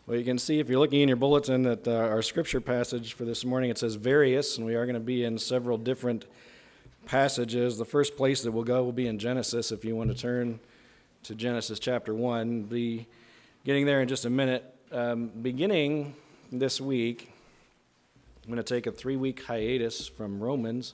Well, you can see if you're looking in your bulletin that our scripture passage for this morning, it says various, and we are going to be in several different passages. The first place that we'll go will be in Genesis, if you want to turn to Genesis chapter 1. Be getting there in just a minute. Beginning this week, I'm going to take a 3-week hiatus from Romans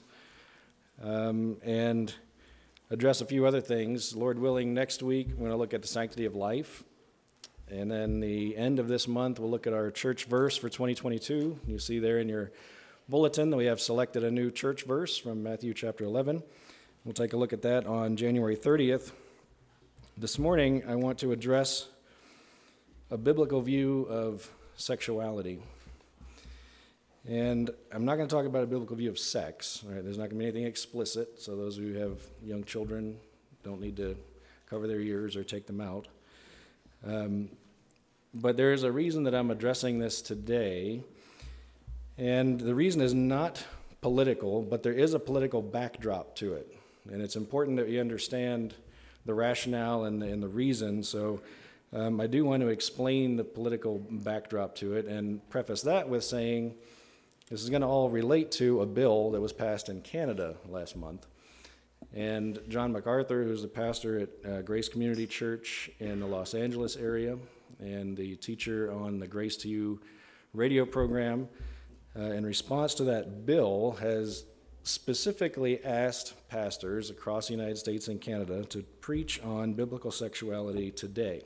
and address a few other things. Lord willing, next week, we're going to look at the sanctity of life. And then the end of this month, we'll look at our church verse for 2022. You see there in your bulletin that we have selected a new church verse from Matthew chapter 11. We'll take a look at that on January 30th. This morning, I want to address a biblical view of sexuality. And I'm not going to talk about a biblical view of sex. All right? There's not going to be anything explicit, so those who have young children don't need to cover their ears or take them out. But there is a reason that I'm addressing this today, and the reason is not political, but there is a political backdrop to it, and it's important that we understand the rationale and the reason. So I do want to explain the political backdrop to it and preface that with saying this is going to all relate to a bill that was passed in Canada last month. And John MacArthur, who's the pastor at Grace Community Church in the Los Angeles area and the teacher on the Grace to You radio program, in response to that bill, has specifically asked pastors across the United States and Canada to preach on biblical sexuality today.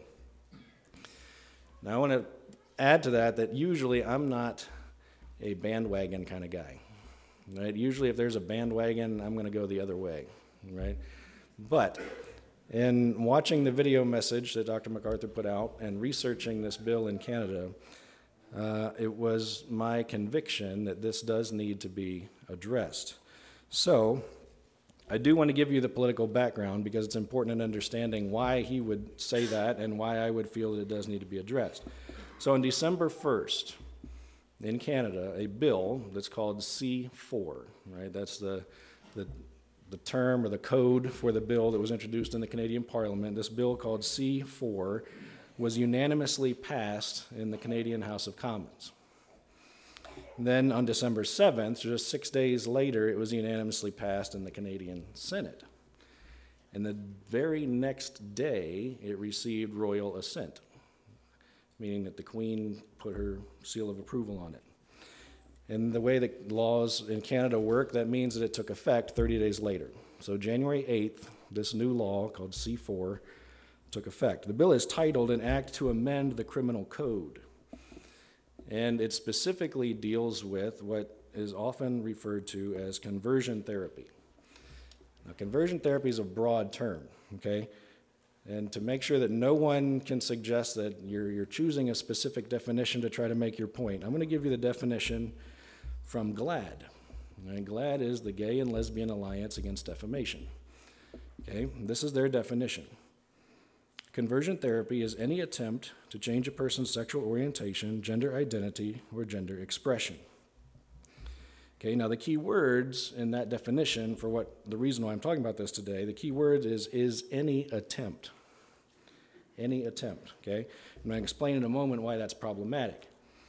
Now, I want to add to that usually I'm not a bandwagon kind of guy. Right? Usually if there's a bandwagon, I'm going to go the other way. Right? But in watching the video message that Dr. MacArthur put out and researching this bill in Canada, it was my conviction that this does need to be addressed. So I do want to give you the political background because it's important in understanding why he would say that and why I would feel that it does need to be addressed. So on December 1st, in Canada, a bill that's called C4, right? That's the term or the code for the bill that was introduced in the Canadian Parliament. This bill called C4 was unanimously passed in the Canadian House of Commons. Then on December 7th, just 6 days later, it was unanimously passed in the Canadian Senate. And the very next day, it received royal assent, meaning that the Queen put her seal of approval on it. And the way that laws in Canada work, that means that it took effect 30 days later. So January 8th, this new law called C4 took effect. The bill is titled An Act to Amend the Criminal Code. And it specifically deals with what is often referred to as conversion therapy. Now, conversion therapy is a broad term, okay? And to make sure that no one can suggest that you're choosing a specific definition to try to make your point, I'm going to give you the definition from GLAAD. And GLAAD is the Gay and Lesbian Alliance Against Defamation. Okay, this is their definition. Conversion therapy is any attempt to change a person's sexual orientation, gender identity, or gender expression. Okay, now the key words in that definition for the reason why I'm talking about this today, the key word is any attempt. Any attempt, okay? I'm going to explain in a moment why that's problematic.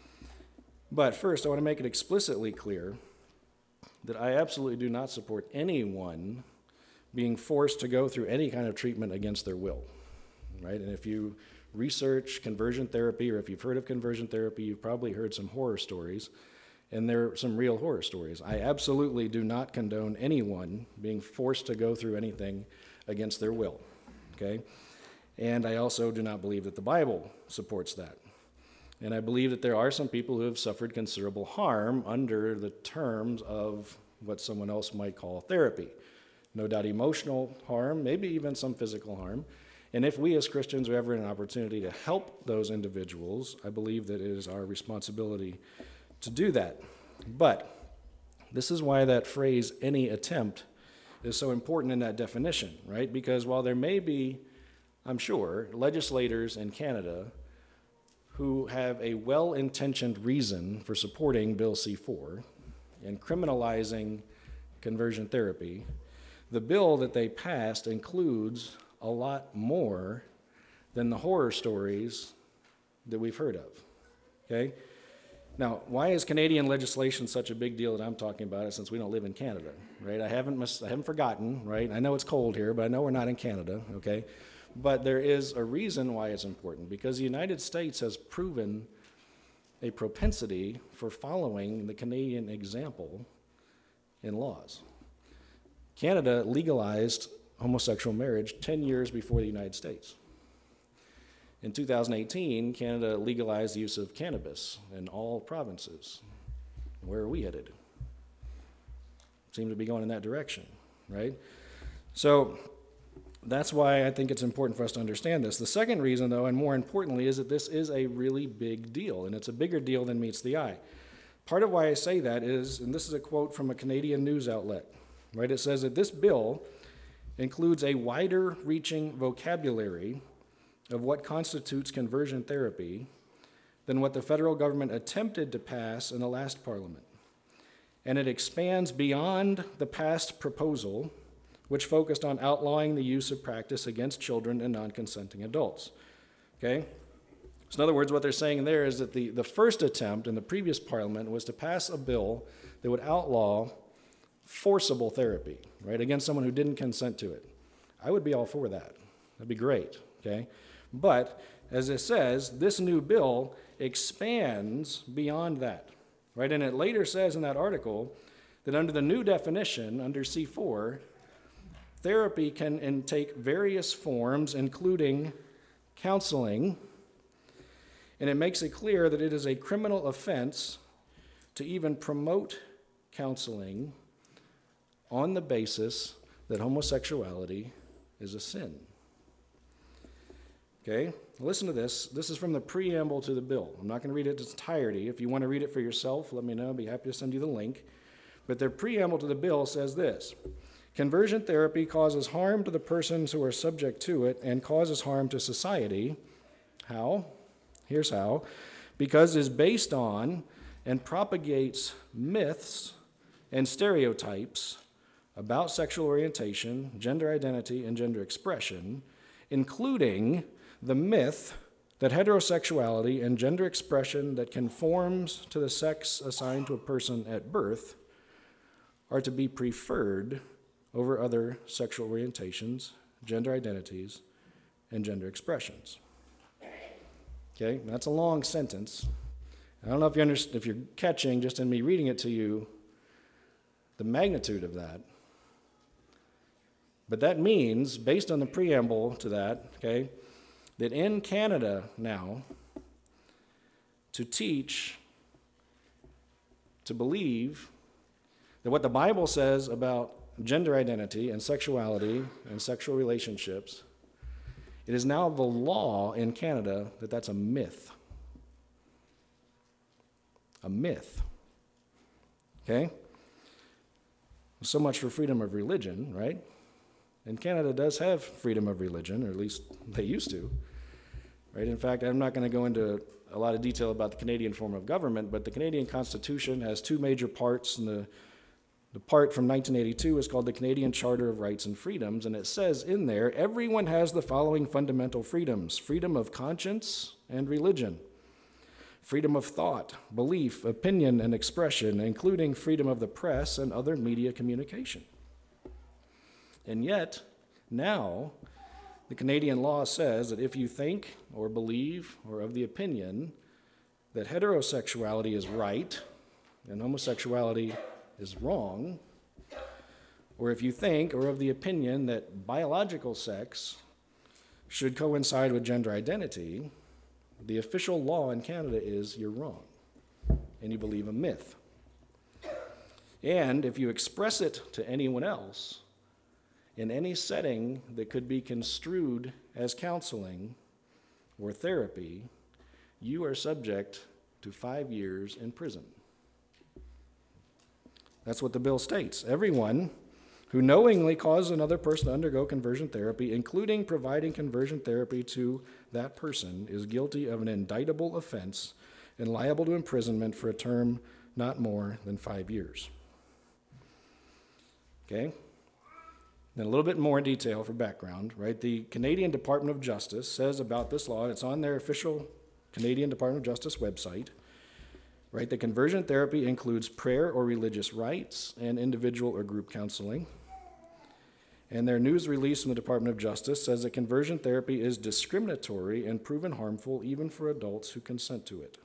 But first, I want to make it explicitly clear that I absolutely do not support anyone being forced to go through any kind of treatment against their will, right? And if you research conversion therapy, or if you've heard of conversion therapy, you've probably heard some horror stories, and there are some real horror stories. I absolutely do not condone anyone being forced to go through anything against their will, okay? And I also do not believe that the Bible supports that. And I believe that there are some people who have suffered considerable harm under the terms of what someone else might call therapy. No doubt emotional harm, maybe even some physical harm. And if we as Christians are ever in an opportunity to help those individuals, I believe that it is our responsibility to do that. But this is why that phrase, any attempt, is so important in that definition, right? Because while there may be, I'm sure, legislators in Canada who have a well-intentioned reason for supporting Bill C4 and criminalizing conversion therapy, the bill that they passed includes a lot more than the horror stories that we've heard of. okay? Now, why is Canadian legislation such a big deal that I'm talking about it, since we don't live in Canada, right? I haven't forgotten, right? I know it's cold here, but I know we're not in Canada, okay? But there is a reason why it's important, because the United States has proven a propensity for following the Canadian example in laws. Canada legalized homosexual marriage 10 years before the United States. In 2018, Canada legalized the use of cannabis in all provinces. Where are we headed? Seem to be going in that direction, right? So that's why I think it's important for us to understand this. The second reason, though, and more importantly, is that this is a really big deal, and it's a bigger deal than meets the eye. Part of why I say that is, and this is a quote from a Canadian news outlet, right? It says that this bill includes a wider-reaching vocabulary of what constitutes conversion therapy than what the federal government attempted to pass in the last parliament. And it expands beyond the past proposal, which focused on outlawing the use of practice against children and non-consenting adults. Okay? So in other words, what they're saying there is that the first attempt in the previous parliament was to pass a bill that would outlaw forcible therapy, right, against someone who didn't consent to it. I would be all for that. That'd be great, okay? But, as it says, this new bill expands beyond that, right? And it later says in that article that under the new definition, under C4, therapy can take various forms, including counseling, and it makes it clear that it is a criminal offense to even promote counseling on the basis that homosexuality is a sin. Okay, listen to this. This is from the preamble to the bill. I'm not going to read it in its entirety. If you want to read it for yourself, let me know. I'll be happy to send you the link. But their preamble to the bill says this: conversion therapy causes harm to the persons who are subject to it and causes harm to society. How? Here's how. Because it is based on and propagates myths and stereotypes about sexual orientation, gender identity, and gender expression, including the myth that heterosexuality and gender expression that conforms to the sex assigned to a person at birth are to be preferred over other sexual orientations, gender identities, and gender expressions. Okay, that's a long sentence. I don't know if you're catching, just in me reading it to you, the magnitude of that. But that means, based on the preamble to that, okay, that in Canada now, to teach, to believe that what the Bible says about gender identity and sexuality and sexual relationships, it is now the law in Canada that that's a myth. A myth. Okay? So much for freedom of religion, right? And Canada does have freedom of religion, or at least they used to. Right? In fact, I'm not going to go into a lot of detail about the Canadian form of government, but the Canadian Constitution has two major parts, and the part from 1982 is called the Canadian Charter of Rights and Freedoms, and it says in there, everyone has the following fundamental freedoms: freedom of conscience and religion, freedom of thought, belief, opinion, and expression, including freedom of the press and other media communication. And yet, now, the Canadian law says that if you think or believe or of the opinion that heterosexuality is right and homosexuality is wrong, or if you think or of the opinion that biological sex should coincide with gender identity, the official law in Canada is you're wrong, and you believe a myth. And if you express it to anyone else, in any setting that could be construed as counseling or therapy, you are subject to 5 years in prison. That's what the bill states. Everyone who knowingly causes another person to undergo conversion therapy, including providing conversion therapy to that person, is guilty of an indictable offense and liable to imprisonment for a term not more than 5 years. Okay? Then a little bit more detail for background, right? The Canadian Department of Justice says about this law, and it's on their official Canadian Department of Justice website, right? The conversion therapy includes prayer or religious rites and individual or group counseling. And their news release from the Department of Justice says that conversion therapy is discriminatory and proven harmful even for adults who consent to it.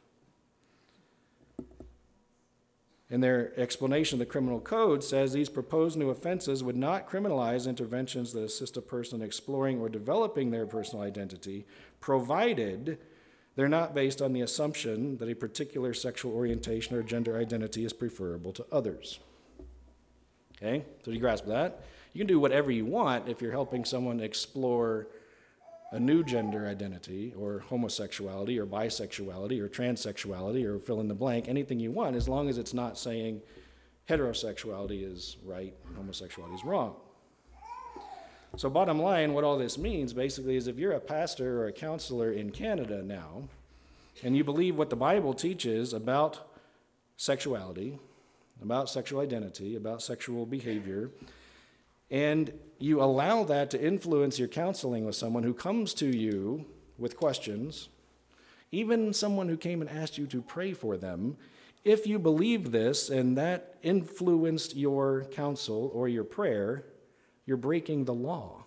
And their explanation of the criminal code says these proposed new offenses would not criminalize interventions that assist a person exploring or developing their personal identity, provided they're not based on the assumption that a particular sexual orientation or gender identity is preferable to others. Okay, so do you grasp that? You can do whatever you want if you're helping someone explore a new gender identity or homosexuality or bisexuality or transsexuality or fill in the blank, anything you want, as long as it's not saying heterosexuality is right and homosexuality is wrong. So bottom line, what all this means basically is if you're a pastor or a counselor in Canada now, and you believe what the Bible teaches about sexuality, about sexual identity, about sexual behavior, and you allow that to influence your counseling with someone who comes to you with questions, even someone who came and asked you to pray for them, if you believe this and that influenced your counsel or your prayer, you're breaking the law.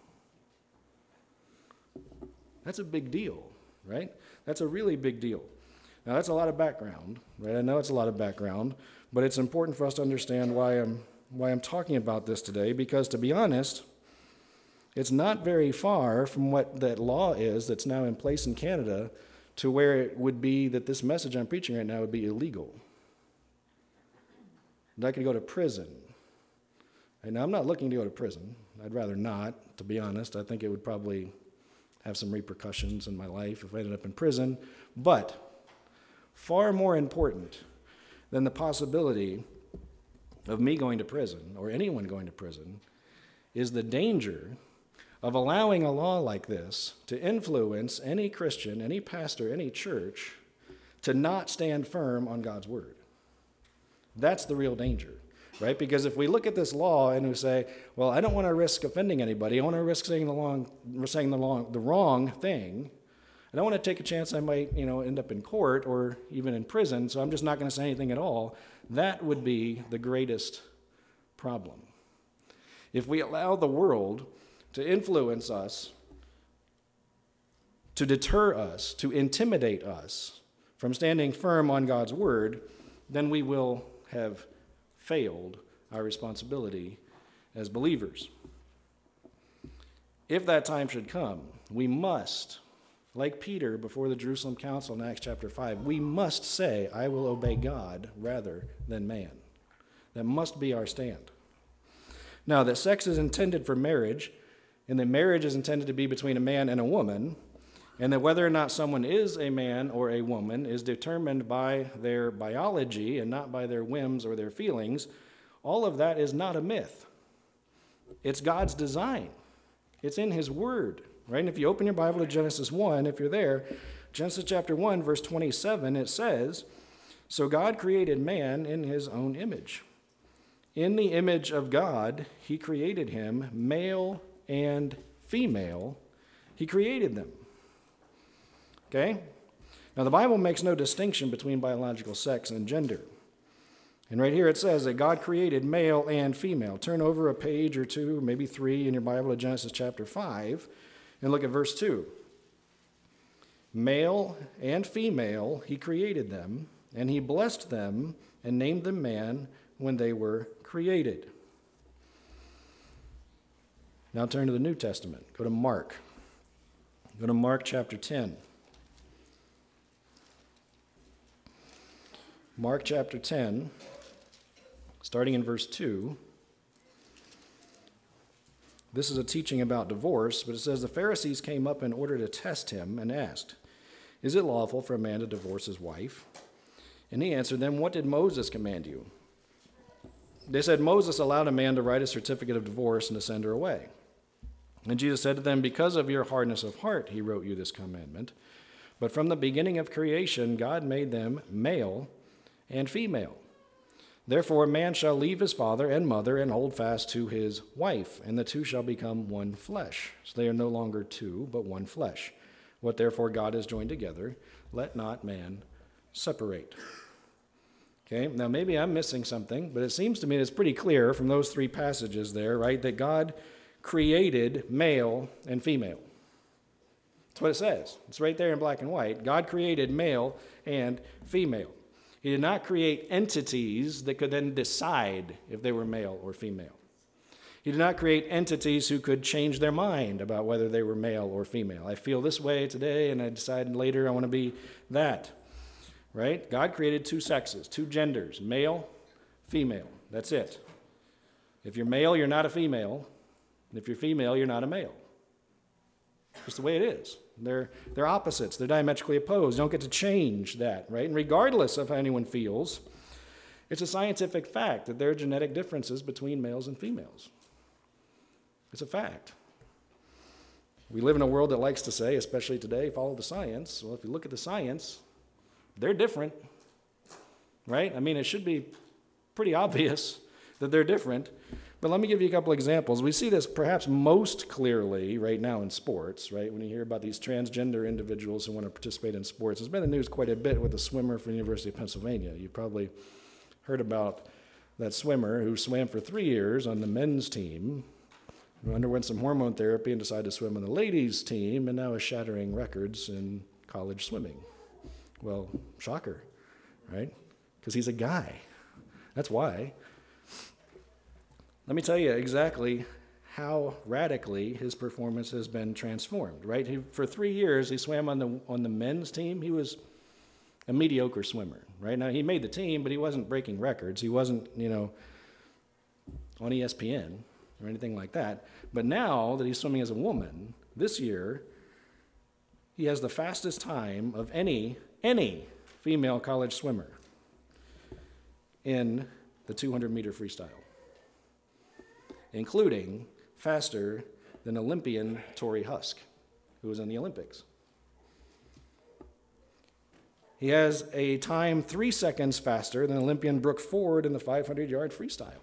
That's a big deal, right? That's a really big deal. Now, that's a lot of background, right? I know it's a lot of background, but it's important for us to understand why I'm talking about this today, because to be honest, it's not very far from what that law is that's now in place in Canada to where it would be that this message I'm preaching right now would be illegal. And I could go to prison. And now, I'm not looking to go to prison. I'd rather not, to be honest. I think it would probably have some repercussions in my life if I ended up in prison. But far more important than the possibility of me going to prison or anyone going to prison is the danger of allowing a law like this to influence any Christian, any pastor, any church to not stand firm on God's word. That's the real danger, right? Because if we look at this law and we say, well, I don't want to risk offending anybody, I want to risk saying the wrong thing, I don't want to take a chance I might, end up in court or even in prison, so I'm just not going to say anything at all. That would be the greatest problem. If we allow the world to influence us, to deter us, to intimidate us from standing firm on God's word, then we will have failed our responsibility as believers. If that time should come, we must, like Peter before the Jerusalem Council in Acts chapter 5, we must say, I will obey God rather than man. That must be our stand. Now, that sex is intended for marriage, and that marriage is intended to be between a man and a woman, and that whether or not someone is a man or a woman is determined by their biology and not by their whims or their feelings, all of that is not a myth. It's God's design. It's in his word, right? And if you open your Bible to Genesis 1, if you're there, Genesis chapter 1, verse 27, it says, so God created man in his own image. In the image of God, he created him, male and female, he created them. Okay? Now, the Bible makes no distinction between biological sex and gender. And right here it says that God created male and female. Turn over a page or two, maybe 3 in your Bible to Genesis chapter 5, and look at verse 2. Male and female, he created them, and he blessed them and named them man when they were created. Now turn to the New Testament. Go to Mark. Go to Mark chapter 10. Mark chapter 10, starting in verse 2. This is a teaching about divorce, but it says, the Pharisees came up in order to test him and asked, is it lawful for a man to divorce his wife? And he answered them, what did Moses command you? They said, Moses allowed a man to write a certificate of divorce and to send her away. And Jesus said to them, because of your hardness of heart, he wrote you this commandment. But from the beginning of creation, God made them male and female. Therefore, a man shall leave his father and mother and hold fast to his wife, and the two shall become one flesh. So they are no longer two, but one flesh. What therefore God has joined together, let not man separate. Okay, now maybe I'm missing something, but it seems to me it's pretty clear from those three passages there, right, that God created male and female. That's what it says. It's right there in black and white. God created male and female. He did not create entities that could then decide if they were male or female. He did not create entities who could change their mind about whether they were male or female. I feel this way today, and I decide later I want to be that. Right? God created two sexes, two genders, male, female. That's it. If you're male, you're not a female. And if you're female, you're not a male. Just the way it is. They're opposites. They're diametrically opposed. You don't get to change that, right? And regardless of how anyone feels, it's a scientific fact that there are genetic differences between males and females. It's a fact. We live in a world that likes to say, especially today, follow the science. Well, if you look at the science, they're different, right? I mean, it should be pretty obvious that they're different. But let me give you a couple examples. We see this perhaps most clearly right now in sports, right? When you hear about these transgender individuals who want to participate in sports. It's been in the news quite a bit with a swimmer from the University of Pennsylvania. You probably heard about that swimmer who swam for 3 years on the men's team, who underwent some hormone therapy and decided to swim on the ladies' team, and now is shattering records in college swimming. Well, shocker, right? Because he's a guy. That's why. Let me tell you exactly how radically his performance has been transformed, right? For 3 years, he swam on the men's team. He was a mediocre swimmer, right? Now, he made the team, but he wasn't breaking records. He wasn't, on ESPN or anything like that. But now that he's swimming as a woman, this year, he has the fastest time of any female college swimmer in the 200-meter freestyle, including faster than Olympian Tori Husk, who was in the Olympics. He has a time 3 seconds faster than Olympian Brooke Ford in the 500-yard freestyle.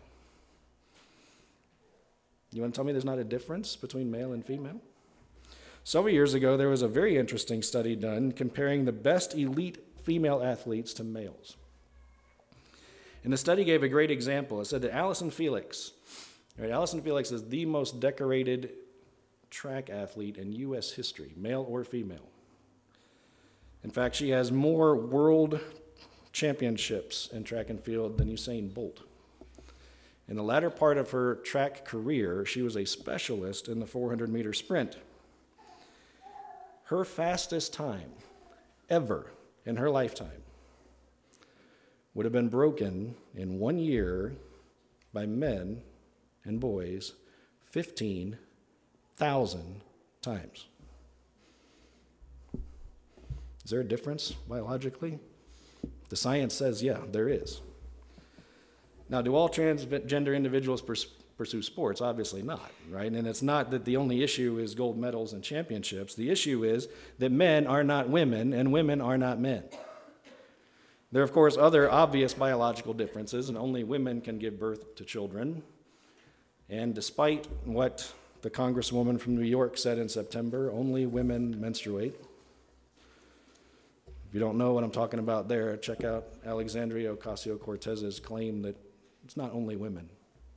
You want to tell me there's not a difference between male and female? Several years ago, there was a very interesting study done comparing the best elite female athletes to males. And the study gave a great example. It said that Allison Felix is the most decorated track athlete in U.S. history, male or female. In fact, she has more world championships in track and field than Usain Bolt. In the latter part of her track career, she was a specialist in the 400-meter sprint. Her fastest time ever in her lifetime would have been broken in 1 year by men and boys 15,000 times. Is there a difference biologically? The science says, yeah, there is. Now, do all transgender individuals pursue sports? Obviously not, right? And it's not that the only issue is gold medals and championships. The issue is that men are not women and women are not men. There are, of course, other obvious biological differences, and only women can give birth to children. And despite what the Congresswoman from New York said in September, only women menstruate. If you don't know what I'm talking about there, check out Alexandria Ocasio-Cortez's claim that it's not only women.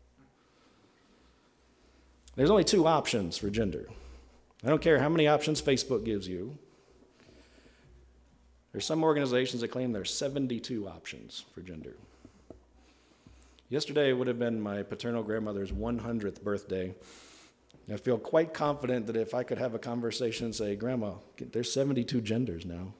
There's only 2 options for gender. I don't care how many options Facebook gives you. There's some organizations that claim there's 72 options for gender. Yesterday would have been my paternal grandmother's 100th birthday. I feel quite confident that if I could have a conversation and say, Grandma, there's 72 genders now.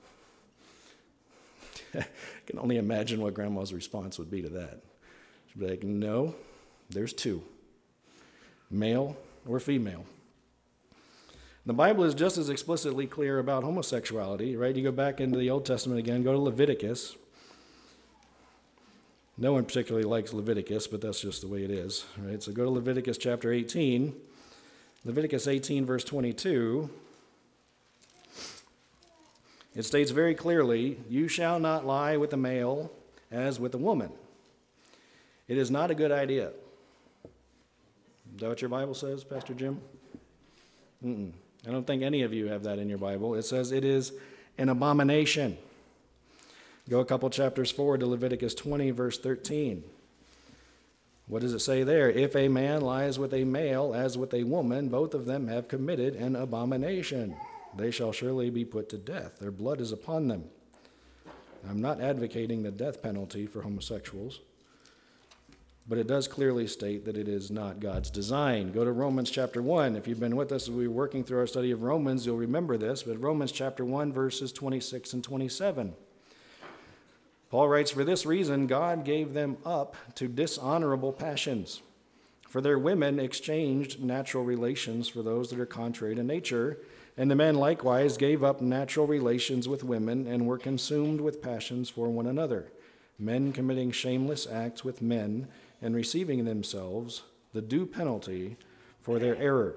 I can only imagine what Grandma's response would be to that. She'd be like, no, there's 2, male or female. The Bible is just as explicitly clear about homosexuality, right? You go back into the Old Testament again, go to Leviticus. No one particularly likes Leviticus, but that's just the way it is, right? So go to Leviticus chapter 18. Leviticus 18, verse 22. It states very clearly, you shall not lie with a male as with a woman. It is not a good idea. Is that what your Bible says, Pastor Jim? I don't think any of you have that in your Bible. It says it is an abomination. Go a couple chapters forward to Leviticus 20, verse 13. What does it say there? If a man lies with a male as with a woman, both of them have committed an abomination. They shall surely be put to death. Their blood is upon them. I'm not advocating the death penalty for homosexuals, but it does clearly state that it is not God's design. Go to Romans chapter 1. If you've been with us as we were working through our study of Romans, you'll remember this, but Romans chapter 1, verses 26 and 27. Paul writes, "For this reason God gave them up to dishonorable passions. For their women exchanged natural relations for those that are contrary to nature, and the men likewise gave up natural relations with women and were consumed with passions for one another, men committing shameless acts with men and receiving in themselves the due penalty for their error."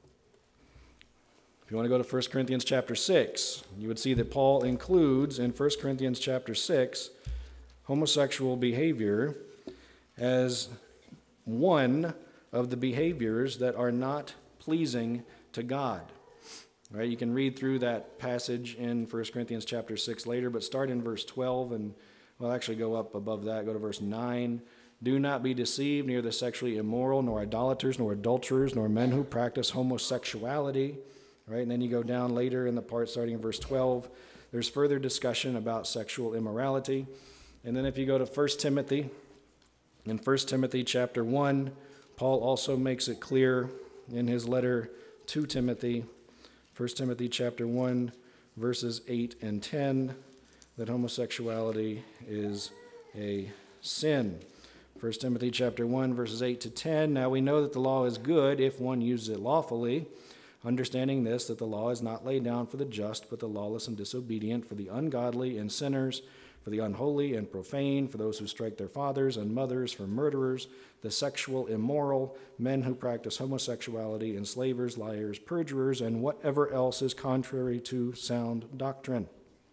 If you want to go to 1 Corinthians chapter 6, you would see that Paul includes in 1 Corinthians chapter 6 homosexual behavior as one of the behaviors that are not pleasing to God. Right? You can read through that passage in 1 Corinthians chapter 6 later, but start in verse 12 and, well, actually go up above that, go to verse 9. "Do not be deceived, neither the sexually immoral, nor idolaters, nor adulterers, nor men who practice homosexuality." Right? And then you go down later in the part starting in verse 12. There's further discussion about sexual immorality. And then if you go to 1 Timothy, in 1 Timothy chapter 1, Paul also makes it clear in his letter to Timothy, 1 Timothy chapter 1, verses 8 and 10, that homosexuality is a sin. 1 Timothy chapter 1, verses 8 to 10, "Now we know that the law is good if one uses it lawfully, understanding this, that the law is not laid down for the just, but the lawless and disobedient, for the ungodly and sinners, for the unholy and profane, for those who strike their fathers and mothers, for murderers, the sexual immoral, men who practice homosexuality, enslavers, liars, perjurers, and whatever else is contrary to sound doctrine."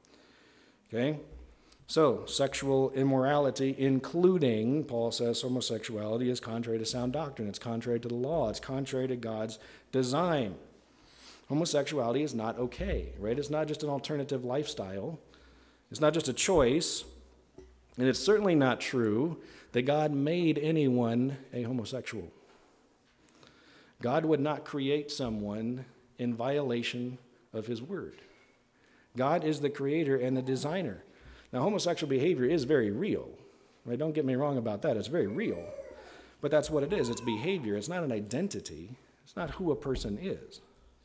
Okay? So, sexual immorality, including, Paul says, homosexuality, is contrary to sound doctrine. It's contrary to the law. It's contrary to God's design. Homosexuality is not okay, right? It's not just an alternative lifestyle. It's not just a choice, and it's certainly not true that God made anyone a homosexual. God would not create someone in violation of his word. God is the creator and the designer. Now, homosexual behavior is very real. Right? Don't get me wrong about that. It's very real. But that's what it is. It's behavior. It's not an identity. It's not who a person is.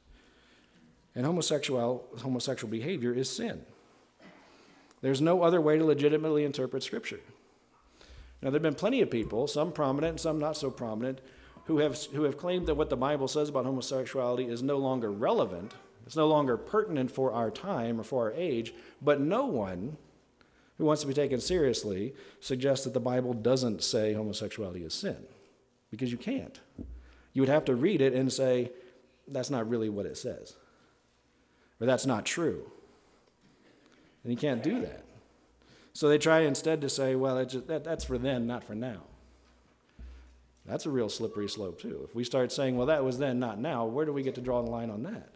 And homosexual behavior is sin. There's no other way to legitimately interpret Scripture. Now, there have been plenty of people, some prominent and some not so prominent, who have claimed that what the Bible says about homosexuality is no longer relevant, it's no longer pertinent for our time or for our age, but no one who wants to be taken seriously suggests that the Bible doesn't say homosexuality is sin, because you can't. You would have to read it and say, that's not really what it says, or that's not true. And you can't do that. So they try instead to say, well, that's for then, not for now. That's a real slippery slope too. If we start saying, well, that was then, not now, where do we get to draw the line on that?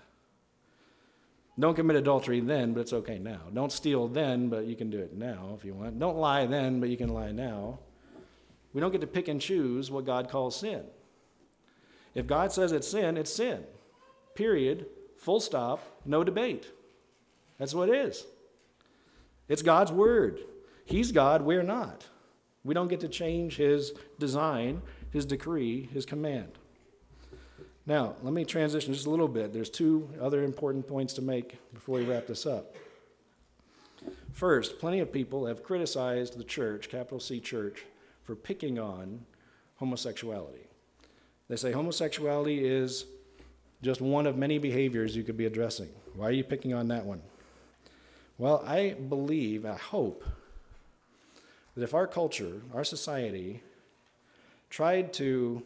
Don't commit adultery then, but it's okay now. Don't steal then, but you can do it now if you want. Don't lie then, but you can lie now. We don't get to pick and choose what God calls sin. If God says it's sin, it's sin. Period. Full stop. No debate. That's what it is. It's God's word. He's God, we're not. We don't get to change his design, his decree, his command. Now, let me transition just a little bit. There's two other important points to make before we wrap this up. First, plenty of people have criticized the church, capital C church, for picking on homosexuality. They say homosexuality is just one of many behaviors you could be addressing. Why are you picking on that one? Well, I believe, I hope, that if our culture, our society, tried to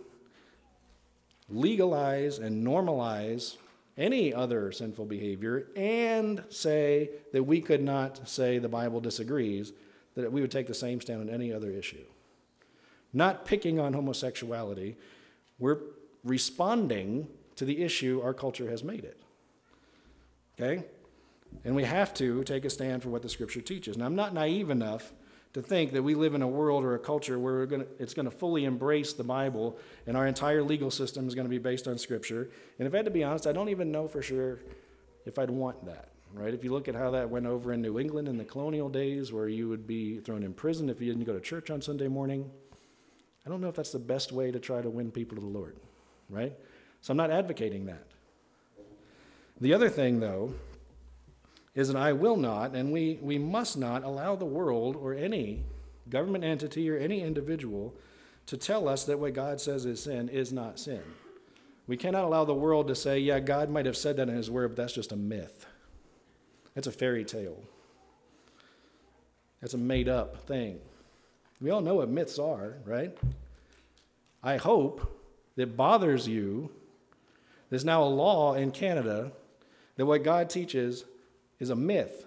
legalize and normalize any other sinful behavior and say that we could not say the Bible disagrees, that we would take the same stand on any other issue. Not picking on homosexuality, we're responding to the issue our culture has made it. Okay? And we have to take a stand for what the Scripture teaches. Now, I'm not naive enough to think that we live in a world or a culture where it's going to fully embrace the Bible and our entire legal system is going to be based on Scripture. And if I had to be honest, I don't even know for sure if I'd want that, right? If you look at how that went over in New England in the colonial days where you would be thrown in prison if you didn't go to church on Sunday morning, I don't know if that's the best way to try to win people to the Lord, right? So I'm not advocating that. The other thing, though, is that I will not, and we must not allow the world or any government entity or any individual to tell us that what God says is sin is not sin. We cannot allow the world to say, yeah, God might have said that in his word, but that's just a myth. That's a fairy tale. That's a made-up thing. We all know what myths are, right? I hope that bothers you. There's now a law in Canada that what God teaches is a myth.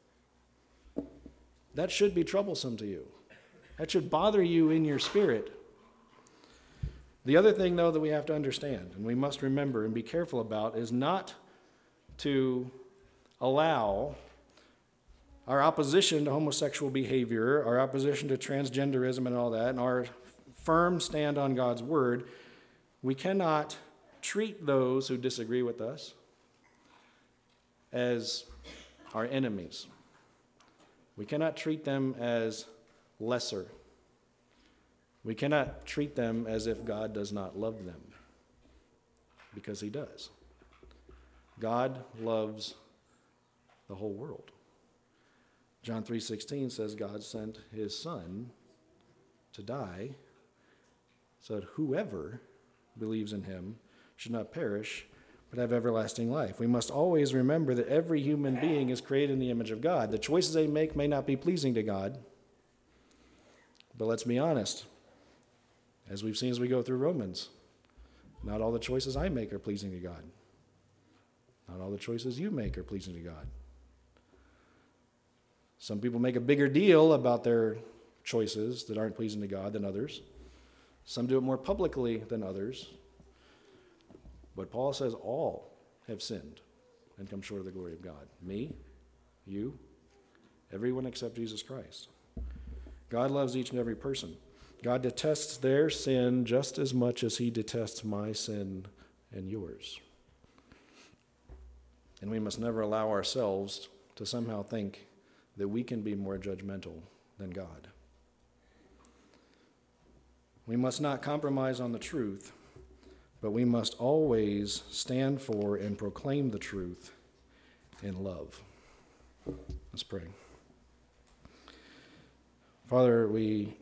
That should be troublesome to you. That should bother you in your spirit. The other thing, though, that we have to understand, and we must remember and be careful about, is not to allow our opposition to homosexual behavior, our opposition to transgenderism and all that, and our firm stand on God's word. We cannot treat those who disagree with us as our enemies. We cannot treat them as lesser. We cannot treat them as if God does not love them, because he does. God loves the whole world. John 3:16 says God sent his Son to die so that whoever believes in him should not perish, but have everlasting life. We must always remember that every human being is created in the image of God. The choices they make may not be pleasing to God, but let's be honest. As we've seen as we go through Romans, not all the choices I make are pleasing to God. Not all the choices you make are pleasing to God. Some people make a bigger deal about their choices that aren't pleasing to God than others. Some do it more publicly than others. But Paul says all have sinned and come short of the glory of God. Me, you, everyone except Jesus Christ. God loves each and every person. God detests their sin just as much as he detests my sin and yours. And we must never allow ourselves to somehow think that we can be more judgmental than God. We must not compromise on the truth, but we must always stand for and proclaim the truth in love. Let's pray. Father, we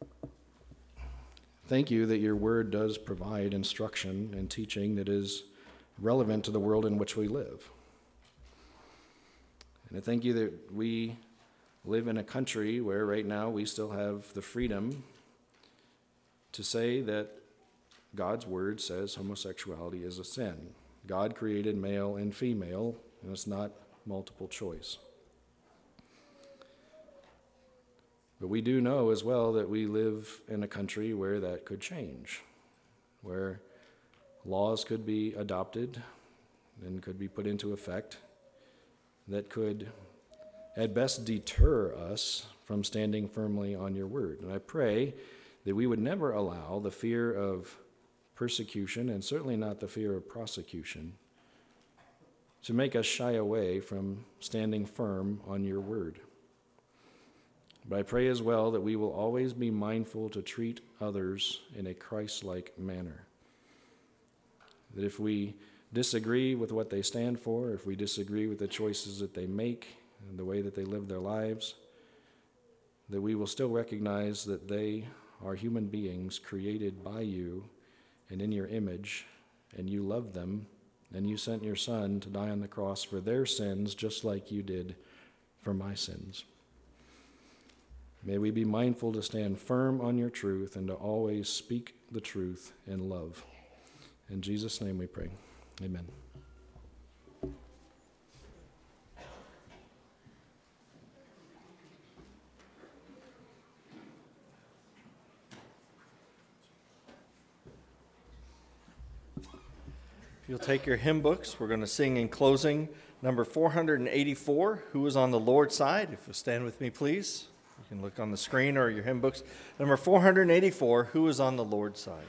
thank you that your word does provide instruction and teaching that is relevant to the world in which we live. And I thank you that we live in a country where right now we still have the freedom to say that God's word says homosexuality is a sin. God created male and female, and it's not multiple choice. But we do know as well that we live in a country where that could change, where laws could be adopted and could be put into effect that could at best deter us from standing firmly on your word. And I pray that we would never allow the fear of persecution, and certainly not the fear of prosecution, to make us shy away from standing firm on your word. But I pray as well that we will always be mindful to treat others in a Christ-like manner. That if we disagree with what they stand for, if we disagree with the choices that they make and the way that they live their lives, that we will still recognize that they are human beings created by you and in your image, and you love them, and you sent your Son to die on the cross for their sins just like you did for my sins. May we be mindful to stand firm on your truth and to always speak the truth in love. In Jesus' name we pray. Amen. If you'll take your hymn books, we're going to sing in closing number 484, Who is on the Lord's Side? If you'll stand with me, please. You can look on the screen or your hymn books. Number 484, Who is on the Lord's Side?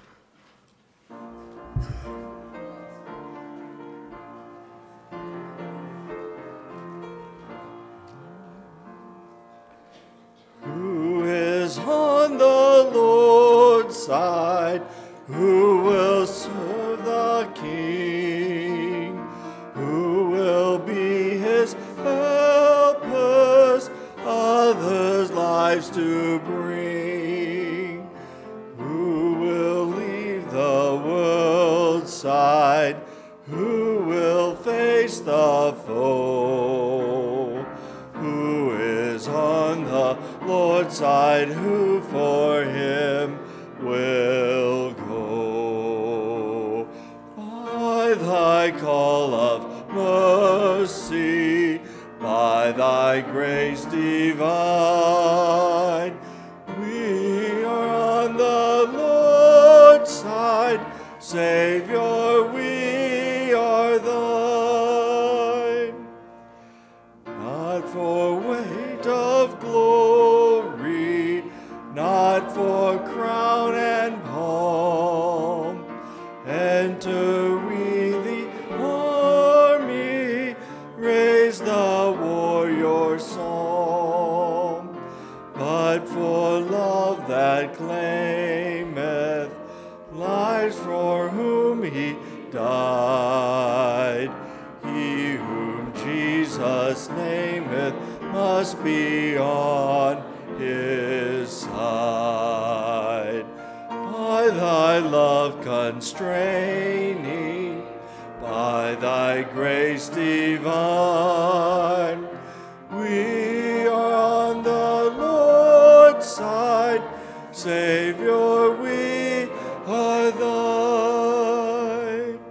Who is on the Lord's side? Who will serve the King? Who will be his helpers, others' lives to bring? Who will leave the world's side? Who will face the foe? Who is on the Lord's side? Who for him will go? By thy call of mercy, by thy grace divine, we are on the Lord's side. Savior, we are thine. Not for weight of glory, not for crown and palm, enter we the army, raise the warrior psalm, but for love that claimeth lives for whom he died. He whom Jesus nameth must be on his side. By thy love constraining, by thy grace divine, we are on the Lord's side. Savior, we are thine.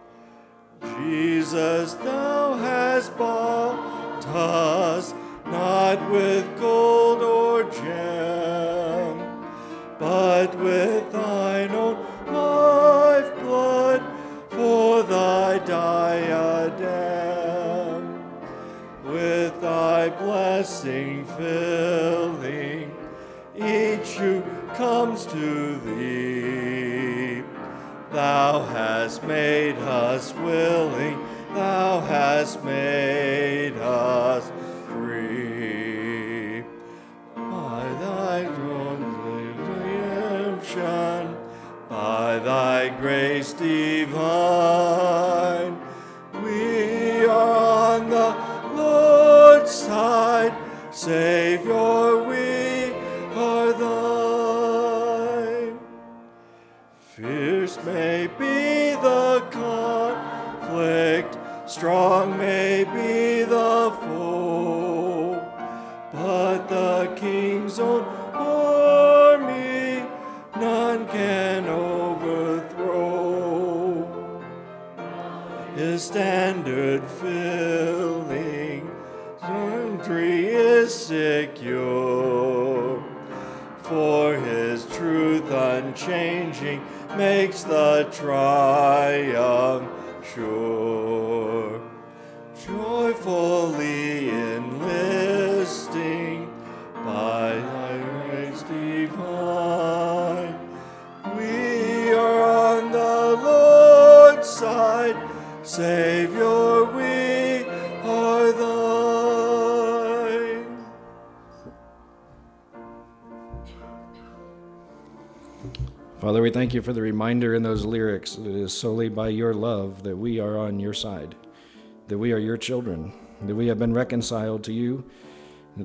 Jesus, thou hast bought us, not with gold or gem, but with thine own lifeblood for thy diadem. With thy blessing filling each who comes to thee. Thou hast made us willing, thou hast made us free. By thy redemption, by thy grace divine, we are on the Lord's side. Savior, we are thine. Fierce may be the conflict, strong may be the foe, but the King's own army none can overthrow. His standard filling, victory is secure, for his truth unchanging makes the triumph sure. Joyfully enlisting by thy grace divine, we are on the Lord's side. Savior, we are thine. Father, we thank you for the reminder in those lyrics that it is solely by your love that we are on your side, that we are your children, that we have been reconciled to you